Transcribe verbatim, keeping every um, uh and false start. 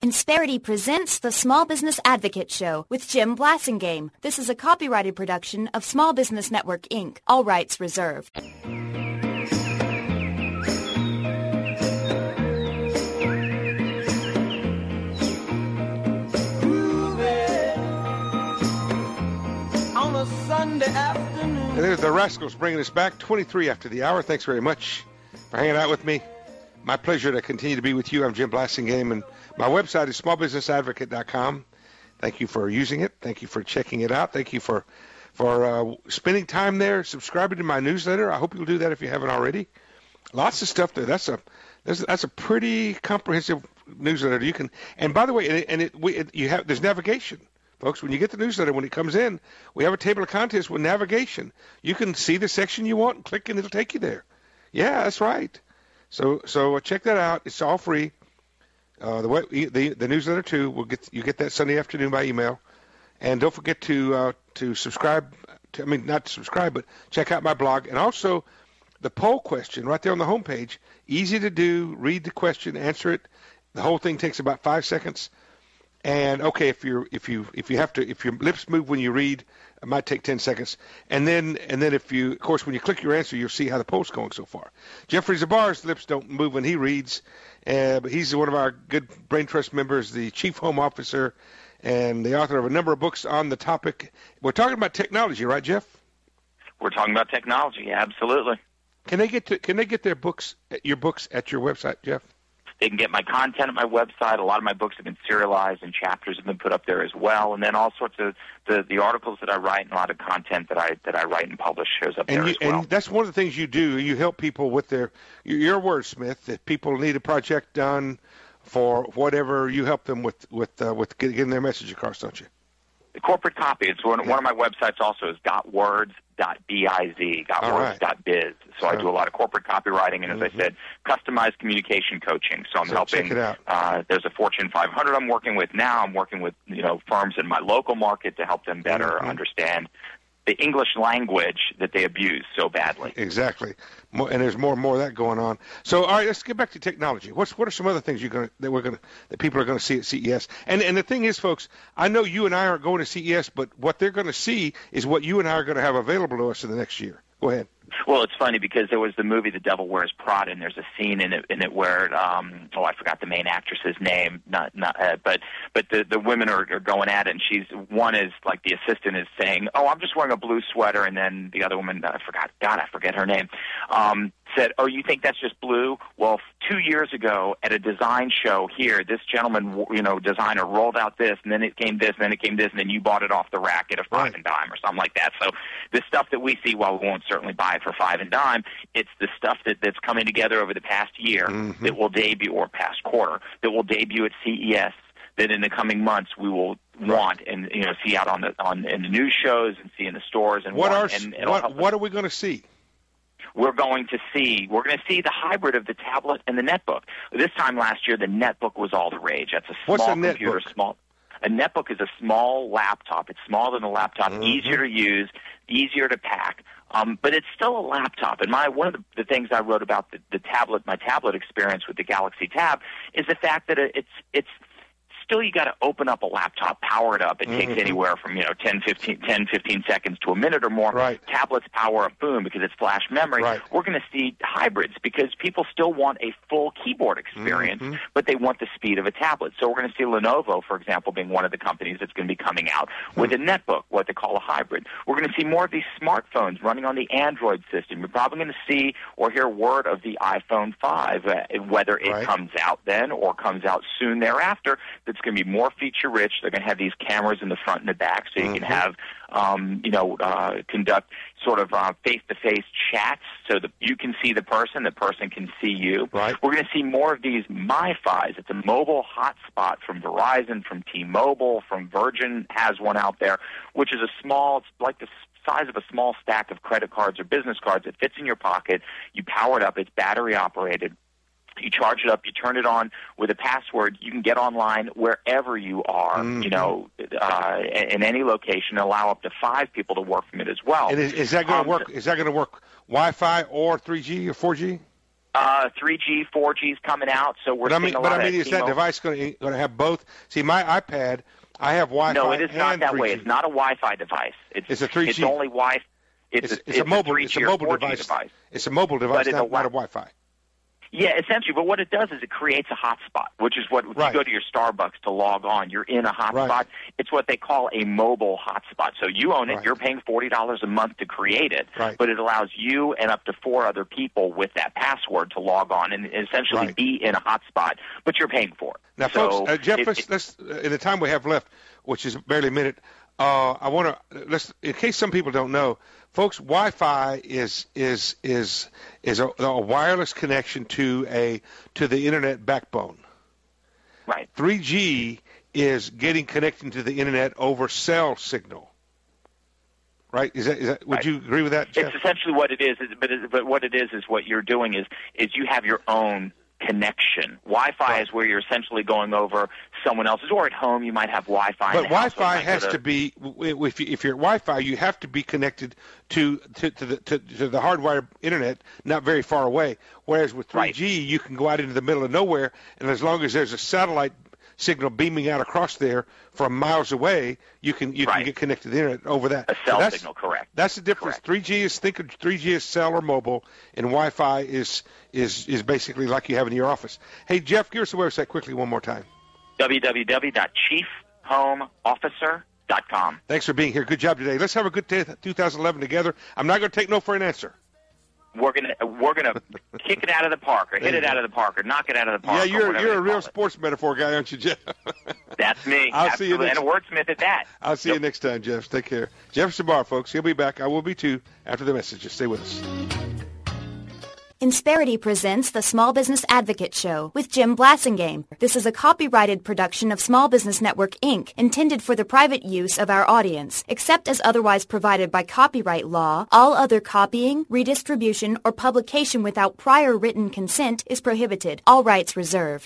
Insperity presents the Small Business Advocate Show with Jim Blasingame. This is a copyrighted production of Small Business Network, Incorporated. All rights reserved. On a Sunday afternoon. And there's the Rascals bringing us back, twenty-three after the hour. Thanks very much for hanging out with me. My pleasure to continue to be with you. I'm Jim Blasingame, and my website is small business advocate dot com. Thank you for using it. Thank you for checking it out. Thank you for for uh, spending time there, subscribing to my newsletter. I hope you'll do that if you haven't already. Lots of stuff there. That's a that's, that's a pretty comprehensive newsletter. You can, and by the way, and it, and it, we, it you have there's navigation. Folks, when you get the newsletter, when it comes in, we have a table of contents with navigation. You can see the section you want and click, and it'll take you there. Yeah, that's right. So so check that out. It's all free. Uh, the, the the newsletter too. We'll get you get that Sunday afternoon by email, and don't forget to uh, to subscribe. To, I mean, not to subscribe, but check out my blog, and also the poll question right there on the homepage. Easy to do. Read the question, answer it. The whole thing takes about five seconds. And okay, if you if you if you have to if your lips move when you read, it might take ten seconds. And then and then if you of course when you click your answer, you'll see how the poll's going so far. Jeffrey Zabar's lips don't move when he reads, uh, but he's one of our good Brain Trust members, the chief home officer, and the author of a number of books on the topic. We're talking about technology, right, Jeff? We're talking about technology, absolutely. Can they get to can they get their books your books at your website, Jeff? They can get my content at my website. A lot of my books have been serialized, and chapters have been put up there as well. And then all sorts of the, the articles that I write and a lot of content that I that I write and publish shows up and there you, as well. And that's one of the things you do. You help people with their you're a wordsmith. If people need a project done for whatever, you help them with with uh, with getting their message across, don't you? The corporate copy. It's one, yeah. one of my websites also is got words dot biz, got words dot biz. So, so I do a lot of corporate copywriting, and as mm-hmm. I said, customized communication coaching. So I'm so helping. Check it out. Uh, there's a Fortune five hundred I'm working with now. I'm working with you know firms in my local market to help them better mm-hmm. understand the English language that they abuse so badly. Exactly, more, and there's more and more of that going on. So, all right, let's get back to technology. What's what are some other things you're going that we're going that people are going to see at C E S? And and the thing is, folks, I know you and I aren't going to C E S, but what they're going to see is what you and I are going to have available to us in the next year. Go ahead. Well, it's funny because there was the movie The Devil Wears Prada, and there's a scene in it in it where um, oh, I forgot the main actress's name, not not, uh, but but the the women are, are going at it, and she's one is like the assistant is saying, "Oh, I'm just wearing a blue sweater," and then the other woman, I forgot, God, I forget her name, um, said, "Oh, you think that's just blue?" Well, two years ago at a design show here, this gentleman, you know, designer rolled out this, and then it came this, and then it came this, and then you bought it off the rack at a five right. and dime or something like that. So the stuff that we see, while we won't certainly buy it for five and dime, it's the stuff that, that's coming together over the past year mm-hmm. that will debut, or past quarter, that will debut at C E S, that in the coming months we will want and you know see out on the on in the news shows and see in the stores and what want, are and what, what are we going to see? We're going to see we're going to see the hybrid of the tablet and the netbook. This time last year, the netbook was all the rage. That's a small What's a computer, netbook? small. A netbook is a small laptop. It's smaller than a laptop, mm-hmm. easier to use, easier to pack. Um, but it's still a laptop. And my one of the, the things I wrote about the, the tablet, my tablet experience with the Galaxy Tab, is the fact that it's it's still you got to open up a laptop, power it up. It mm-hmm. takes anywhere from you know ten, fifteen, ten, fifteen seconds to a minute or more. Right. Tablets power up, boom, because it's flash memory. Right. We're going to see hybrids because people still want a full keyboard experience, mm-hmm. but they want the speed of a tablet. So we're going to see Lenovo, for example, being one of the companies that's going to be coming out with mm-hmm. a netbook, what they call a hybrid. We're going to see more of these smartphones running on the Android system. We're probably going to see or hear word of the iPhone five, uh, whether it right. comes out then or comes out soon thereafter. That's going to be more feature-rich. They're going to have these cameras in the front and the back, so you mm-hmm. can have, um, you know, uh, conduct sort of uh, face-to-face chats, so that you can see the person, the person can see you. Right. We're going to see more of these MiFis. It's a mobile hotspot from Verizon, from T-Mobile, from Virgin has one out there, which is a small, it's like the size of a small stack of credit cards or business cards. It fits in your pocket. You power it up. It's battery-operated. You charge it up, you turn it on with a password. You can get online wherever you are, mm-hmm. you know, uh, in any location. Allow up to five people to work from it as well. And is, is that going to um, work? Is that going to work Wi-Fi or three G or four G? Uh, three G, four G is coming out, so we're but I seeing mean, a lot but of I mean, is that device going to have both? See, my iPad, I have Wi-Fi. No, it is not and that three G. way. It's not a Wi-Fi device. It's, it's a three G. It's only Wi-Fi. It's, it's, a, it's, it's a mobile. a three G it's a mobile or four G device. device. It's a mobile device, But not, it's a not a Wi-Fi. Yeah, essentially. But what it does is it creates a hotspot, which is what if Right. you go to your Starbucks to log on, you're in a hotspot. Right. It's what they call a mobile hotspot. So you own it. Right. You're paying forty dollars a month to create it, Right. but it allows you and up to four other people with that password to log on and essentially Right. be in a hotspot, but you're paying for it. Now, so folks, uh, Jeff, it, let's, it, let's uh, in the time we have left, which is barely a minute, uh, I want to let's in case some people don't know, folks, Wi-Fi is is is is a, a wireless connection to a to the internet backbone. right. three G is getting connected to the internet over cell signal. Right? Is that is that? Would Right. you agree with that, Jeff? It's essentially what it is, is but, it, but what it is is what you're doing is is you have your own connection. Wi-Fi Right. is where you're essentially going over someone else's, or at home you might have Wi-Fi. But in the house, so it Wi-Fi might go has to, to be if you, if you're at Wi-Fi, you have to be connected to to, to the to, to the hardwired internet, not very far away. Whereas with three G, Right. you can go out into the middle of nowhere, and as long as there's a satellite signal beaming out across there from miles away, you can you can Right. get connected to the internet over that. a So cell that's, signal, correct? That's the difference. Correct. three G is think of three G as cell or mobile, and Wi-Fi is is is basically like you have in your office. Hey Jeff, give us the website quickly one more time. w w w dot chief home officer dot com. Thanks for being here. Good job today. Let's have a good day, two thousand eleven together. I'm not going to take no for an answer. We're gonna we're gonna kick it out of the park, or hit There you it go. out of the park, or knock it out of the park. Yeah, or you're whatever you're they a real call it. sports metaphor guy, aren't you, Jeff? That's me. I'll see you Absolutely. next- And a wordsmith at that. I'll see you next time, Jeff. Take care. Jeff Sabar, folks. He'll be back. I will be too after the messages. Stay with us. Insperity presents the Small Business Advocate Show with Jim Blassingame. This is a copyrighted production of Small Business Network, Incorporated, intended for the private use of our audience. Except as otherwise provided by copyright law, all other copying, redistribution, or publication without prior written consent is prohibited. All rights reserved.